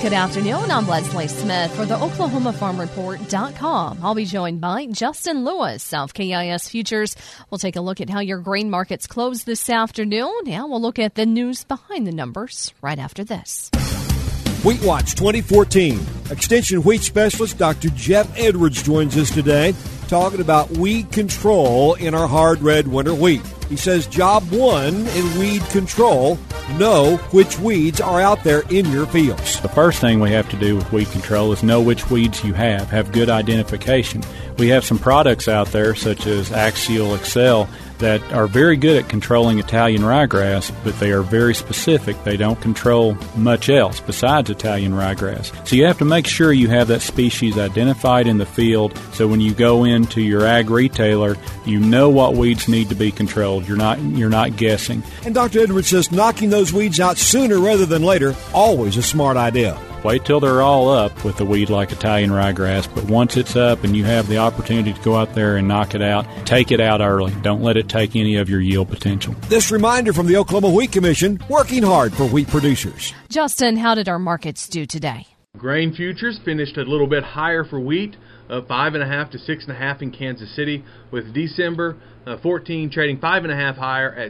Good afternoon. I'm Leslie Smith for the OklahomaFarmReport.com. I'll be joined by Justin Lewis, South KIS Futures. We'll take a look at how your grain markets close this afternoon, and we'll look at the news behind the numbers right after this. Wheat Watch 2014. Extension wheat specialist Dr. Jeff Edwards joins us today talking about weed control in our hard red winter wheat. He says job one in weed control, know which weeds are out there in your fields. The first thing we have to do with weed control is know which weeds you have good identification. We have some products out there such as Axial Excel that are very good at controlling Italian ryegrass, but they are very specific. They don't control much else besides Italian ryegrass. So you have to make sure you have that species identified in the field so when you go into your ag retailer, you know what weeds need to be controlled. You're not guessing. And Dr. Edwards says knocking those weeds out sooner rather than later, always a smart idea. Wait till they're all up with a weed like Italian ryegrass, but once it's up and you have the opportunity to go out there and knock it out, take it out early. Don't let it take any of your yield potential. This reminder from the Oklahoma Wheat Commission, working hard for wheat producers. Justin, how did our markets do today? Grain futures finished a little bit higher for wheat, 5.5 to 6.5 in Kansas City, with December 14 trading 5.5 higher at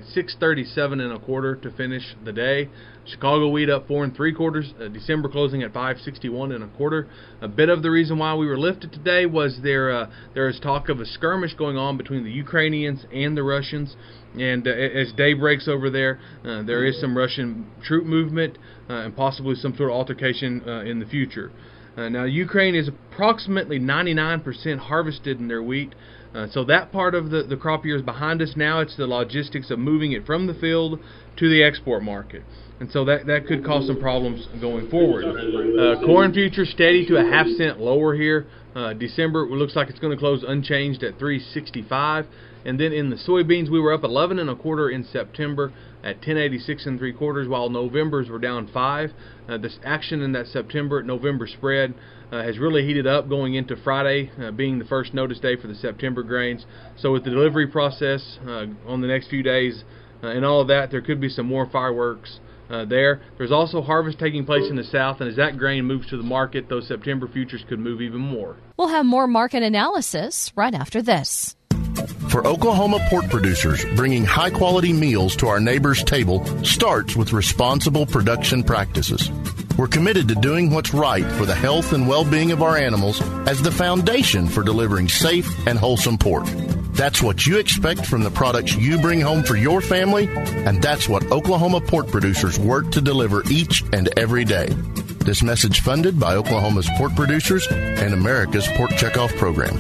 637.25 to finish the day. Chicago wheat up 4 3/4. December closing at 561.25. A bit of the reason why we were lifted today was there is talk of a skirmish going on between the Ukrainians and the Russians. And as day breaks over there, there is some Russian troop movement and possibly some sort of altercation in the future. Now, Ukraine is approximately 99% harvested in their wheat, so that part of the crop year is behind us. Now it's the logistics of moving it from the field to the export market. And so that could cause some problems going forward. Corn futures steady to a half cent lower here. December looks like it's going to close unchanged at $3.65. And then in the soybeans, we were up 11.25 in September at 10.86 3/4, while November's were down 5. This action in that September-November spread has really heated up going into Friday, being the first notice day for the September grains. So with the delivery process on the next few days and all of that, there could be some more fireworks there. There's also harvest taking place in the south, and as that grain moves to the market, those September futures could move even more. We'll have more market analysis right after this. For Oklahoma pork producers, bringing high-quality meals to our neighbors' table starts with responsible production practices. We're committed to doing what's right for the health and well-being of our animals as the foundation for delivering safe and wholesome pork. That's what you expect from the products you bring home for your family, and that's what Oklahoma pork producers work to deliver each and every day. This message funded by Oklahoma's pork producers and America's Pork Checkoff Program.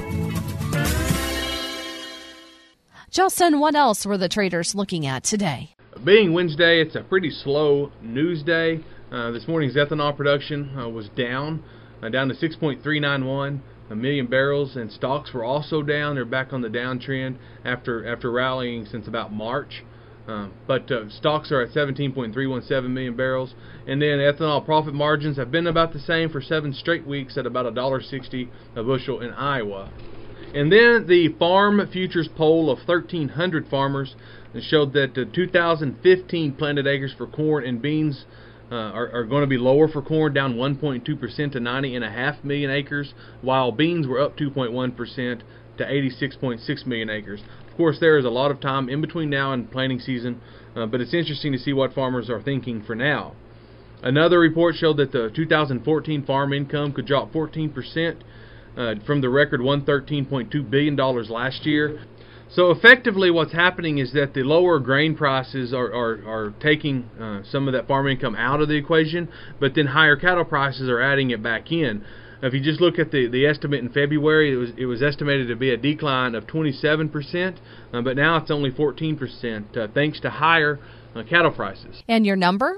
Justin, what else were the traders looking at today? Being Wednesday, it's a pretty slow news day. This morning's ethanol production was down to 6.391 million barrels, and stocks were also down. They're back on the downtrend after rallying since about March. But stocks are at 17.317 million barrels. And then ethanol profit margins have been about the same for 7 straight weeks at about $1.60 a bushel in Iowa. And then the farm futures poll of 1,300 farmers showed that 2015 planted acres for corn and beans are going to be lower for corn, down 1.2% to 90.5 million acres, while beans were up 2.1% to 86.6 million acres. Of course, there is a lot of time in between now and planting season, but it's interesting to see what farmers are thinking for now. Another report showed that the 2014 farm income could drop 14%. From the record $113.2 billion last year. So effectively what's happening is that the lower grain prices are taking some of that farm income out of the equation, but then higher cattle prices are adding it back in. If you just look at the estimate in February, it was estimated to be a decline of 27%, but now it's only 14% thanks to higher cattle prices. And your number?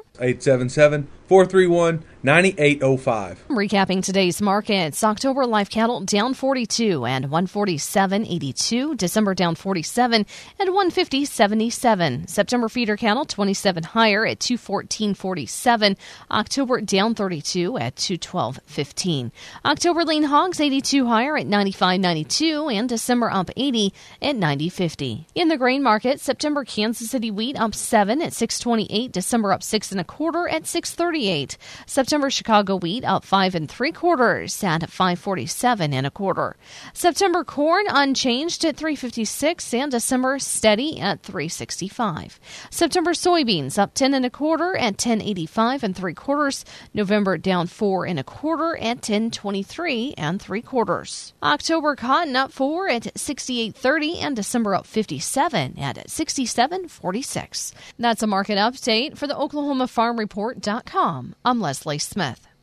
877-431-9805. Recapping today's markets, October live cattle down 42 and 147.82. December down 47 and 150.77. September feeder cattle 27 higher at 214.47. October down 32 at 212.15. October lean hogs 82 higher at 95.92 and December up 80 at 90.50. In the grain market, September Kansas City wheat up 7 at 6.28. December up 6 1/4 at 6.38. September September Chicago wheat up 5 3/4 at $5.47 1/4. September corn unchanged at $3.56 and December steady at $3.65. September soybeans up 10 1/4 at $10.85 3/4. November down 4 1/4 at $10.23 3/4. October cotton up 4 at $68.30 and December up 57 at $67.46. That's a market update for the OklahomaFarmReport.com. I'm Leslie Smith.